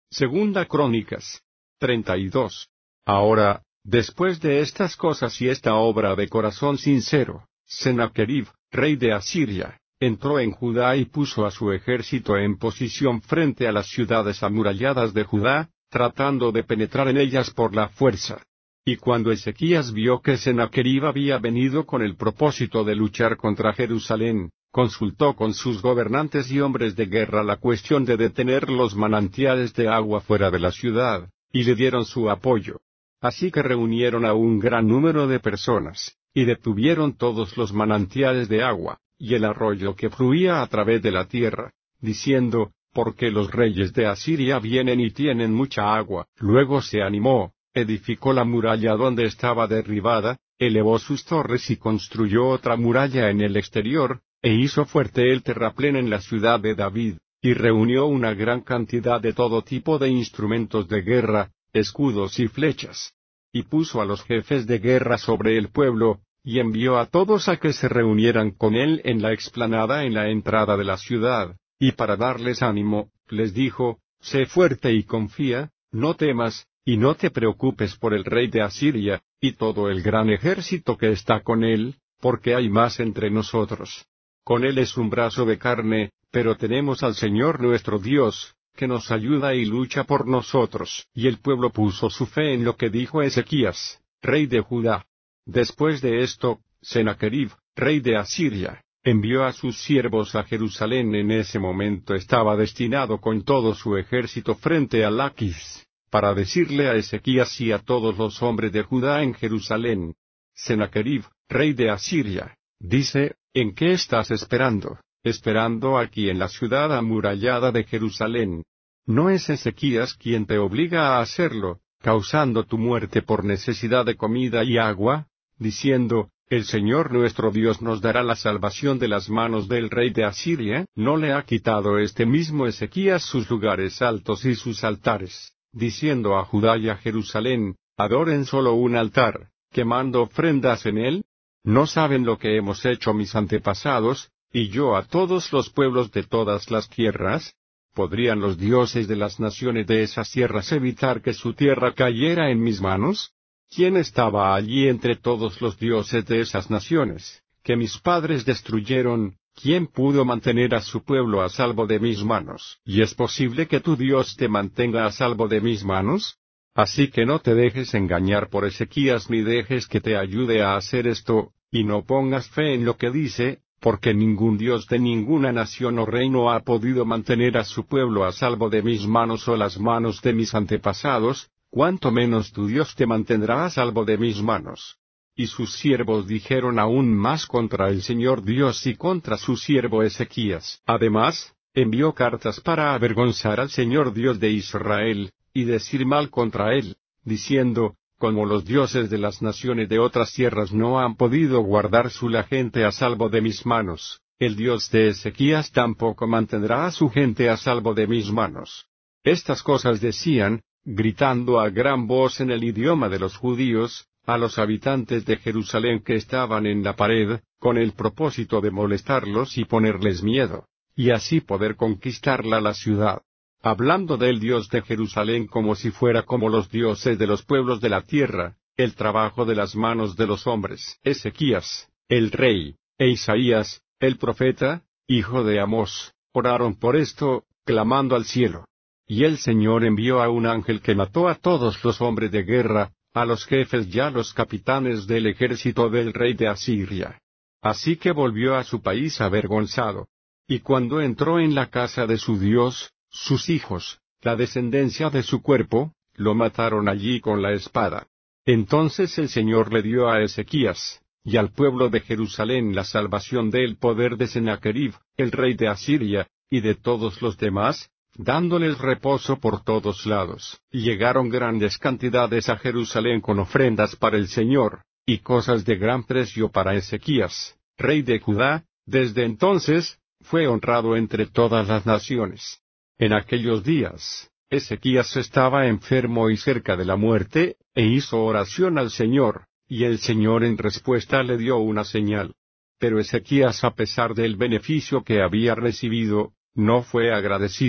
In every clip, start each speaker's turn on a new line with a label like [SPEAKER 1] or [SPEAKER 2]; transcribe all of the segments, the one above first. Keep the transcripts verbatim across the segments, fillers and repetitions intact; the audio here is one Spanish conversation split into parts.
[SPEAKER 1] Segunda Crónicas treinta y dos. Ahora, después de estas cosas y esta obra de corazón sincero, Sennacherib, rey de Asiria, entró en Judá y puso a su ejército en posición frente a las ciudades amuralladas de Judá, tratando de penetrar en ellas por la fuerza. Y cuando Ezequías vio que Sennacherib había venido con el propósito de luchar contra Jerusalén, consultó con sus gobernantes y hombres de guerra la cuestión de detener los manantiales de agua fuera de la ciudad, y le dieron su apoyo. Así que reunieron a un gran número de personas, y detuvieron todos los manantiales de agua, y el arroyo que fluía a través de la tierra, diciendo, porque los reyes de Asiria vienen y tienen mucha agua. Luego se animó, edificó la muralla donde estaba derribada, elevó sus torres y construyó otra muralla en el exterior, e hizo fuerte el terraplén en la ciudad de David, y reunió una gran cantidad de todo tipo de instrumentos de guerra, escudos y flechas. Y puso a los jefes de guerra sobre el pueblo, y envió a todos a que se reunieran con él en la explanada en la entrada de la ciudad, y para darles ánimo, les dijo, sé fuerte y confía, no temas, y no te preocupes por el rey de Asiria, y todo el gran ejército que está con él, porque hay más entre nosotros. Con él es un brazo de carne, pero tenemos al Señor nuestro Dios, que nos ayuda y lucha por nosotros. Y el pueblo puso su fe en lo que dijo Ezequías, rey de Judá. Después de esto, Sennacherib, rey de Asiria, envió a sus siervos a Jerusalén. En ese momento estaba destinado con todo su ejército frente a Laquis, para decirle a Ezequías y a todos los hombres de Judá en Jerusalén: Sennacherib, rey de Asiria, dice, ¿en qué estás esperando? Esperando aquí en la ciudad amurallada de Jerusalén. ¿No es Ezequías quien te obliga a hacerlo, causando tu muerte por necesidad de comida y agua, diciendo, el Señor nuestro Dios nos dará la salvación de las manos del rey de Asiria? ¿No le ha quitado este mismo Ezequías sus lugares altos y sus altares, diciendo a Judá y a Jerusalén, adoren solo un altar, quemando ofrendas en él? ¿No saben lo que hemos hecho mis antepasados, y yo a todos los pueblos de todas las tierras? ¿Podrían los dioses de las naciones de esas tierras evitar que su tierra cayera en mis manos? ¿Quién estaba allí entre todos los dioses de esas naciones, que mis padres destruyeron? ¿Quién pudo mantener a su pueblo a salvo de mis manos? ¿Y es posible que tu Dios te mantenga a salvo de mis manos? Así que no te dejes engañar por Ezequías ni dejes que te ayude a hacer esto, y no pongas fe en lo que dice, porque ningún Dios de ninguna nación o reino ha podido mantener a su pueblo a salvo de mis manos o las manos de mis antepasados, cuanto menos tu Dios te mantendrá a salvo de mis manos. Y sus siervos dijeron aún más contra el Señor Dios y contra su siervo Ezequías. Además, envió cartas para avergonzar al Señor Dios de Israel, y decir mal contra él, diciendo, como los dioses de las naciones de otras tierras no han podido guardar su la gente a salvo de mis manos, el Dios de Ezequías tampoco mantendrá a su gente a salvo de mis manos. Estas cosas decían, gritando a gran voz en el idioma de los judíos, a los habitantes de Jerusalén que estaban en la pared, con el propósito de molestarlos y ponerles miedo, y así poder conquistarla la ciudad. Hablando del Dios de Jerusalén como si fuera como los dioses de los pueblos de la tierra, el trabajo de las manos de los hombres. Ezequías, el rey, e Isaías, el profeta, hijo de Amós, oraron por esto, clamando al cielo. Y el Señor envió a un ángel que mató a todos los hombres de guerra, a los jefes y a los capitanes del ejército del rey de Asiria. Así que volvió a su país avergonzado. Y cuando entró en la casa de su Dios, sus hijos, la descendencia de su cuerpo, lo mataron allí con la espada. Entonces el Señor le dio a Ezequías, y al pueblo de Jerusalén la salvación del poder de Sennacherib, el rey de Asiria, y de todos los demás, dándoles reposo por todos lados. Y llegaron grandes cantidades a Jerusalén con ofrendas para el Señor, y cosas de gran precio para Ezequías, rey de Judá. Desde entonces, fue honrado entre todas las naciones. En aquellos días, Ezequías estaba enfermo y cerca de la muerte, e hizo oración al Señor, y el Señor en respuesta le dio una señal. Pero Ezequías, a pesar del beneficio que había recibido, no fue agradecido,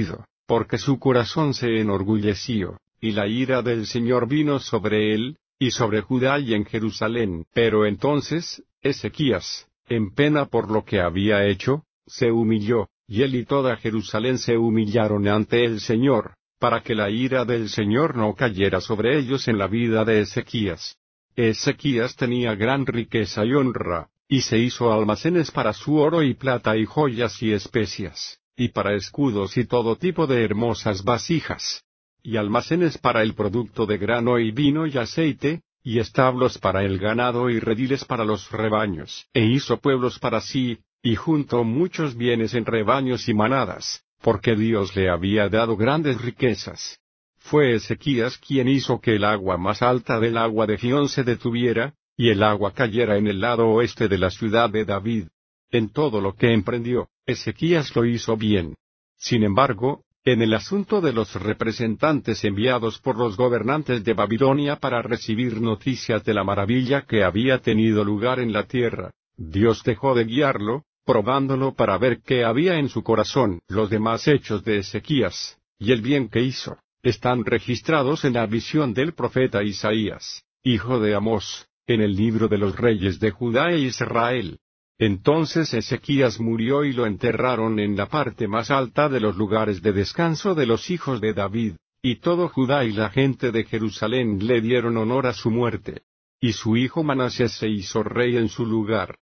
[SPEAKER 1] porque su corazón se enorgulleció, y la ira del Señor vino sobre él, y sobre Judá y en Jerusalén. Pero entonces, Ezequías, en pena por lo que había hecho, se humilló, y él y toda Jerusalén se humillaron ante el Señor, para que la ira del Señor no cayera sobre ellos en la vida de Ezequías. Ezequías tenía gran riqueza y honra, y se hizo almacenes para su oro y plata y joyas y especias, y para escudos y todo tipo de hermosas vasijas, y almacenes para el producto de grano y vino y aceite, y establos para el ganado y rediles para los rebaños. E hizo pueblos para sí, y juntó muchos bienes en rebaños y manadas, porque Dios le había dado grandes riquezas. Fue Ezequías quien hizo que el agua más alta del agua de Gión se detuviera, y el agua cayera en el lado oeste de la ciudad de David. En todo lo que emprendió, Ezequías lo hizo bien. Sin embargo, en el asunto de los representantes enviados por los gobernantes de Babilonia para recibir noticias de la maravilla que había tenido lugar en la tierra, Dios dejó de guiarlo, probándolo para ver qué había en su corazón. Los demás hechos de Ezequías, y el bien que hizo, están registrados en la visión del profeta Isaías, hijo de Amós, en el libro de los reyes de Judá e Israel. Entonces Ezequías murió y lo enterraron en la parte más alta de los lugares de descanso de los hijos de David, y todo Judá y la gente de Jerusalén le dieron honor a su muerte. Y su hijo Manasés se hizo rey en su lugar.